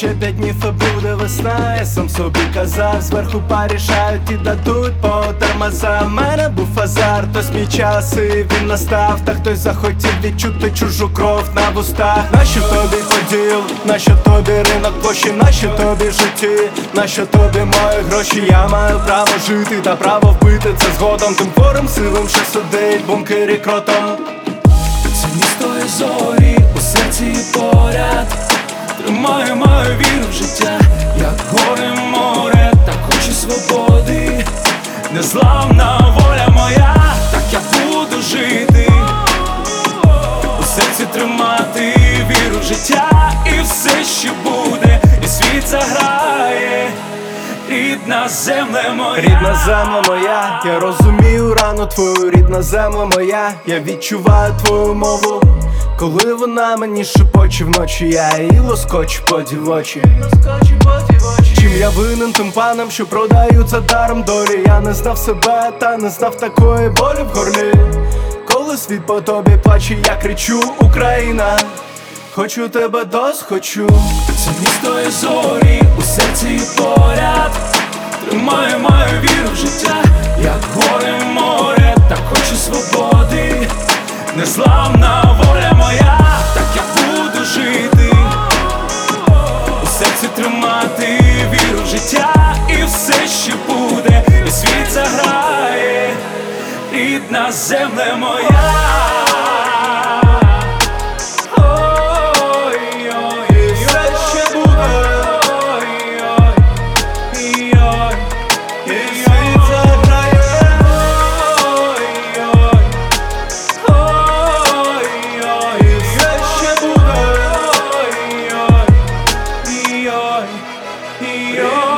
ще 5 днів і буде весна. Я сам собі казав, зверху порішають і дадуть по тормозам. Мене був азарт, хтось мій час і він настав. Та хтось захотів відчути чужу кров на вустах. Нащо тобі поділ, нащо тобі ринок площі, нащо тобі житті, нащо тобі мої гроші? Я маю право жити та право вбити це згодом. Тим хворим силам, що сидить в бункері кротом. Це місто і зорі, у серці і поряд. Тримаю мою віру в життя, як гори море, так хочу свободи. Незламна воля моя, так я буду жити. У серці тримати віру в життя, і все, що буде, і світ заграє. Рідна земля моя, рідна земля моя, я розумію рану твою, рідна земля моя, я відчуваю твою мову. Коли вона мені шепоче вночі, я її лоскочу по дівочі. Чим я винен тим панам, що продають за даром долі? Я не знав себе, та не знав такої болі в горлі. Коли світ по тобі плаче, я кричу: Україна, хочу тебе досхочу. це місто і зорі, у серці і поряд. Тримаю мою віру в життя, як гори море, так хочу свободи. Незламна воля моя, так я буду жити. У серці тримати віру в життя, і все, що буде, і світ заграє. Рідна земля моя. Yo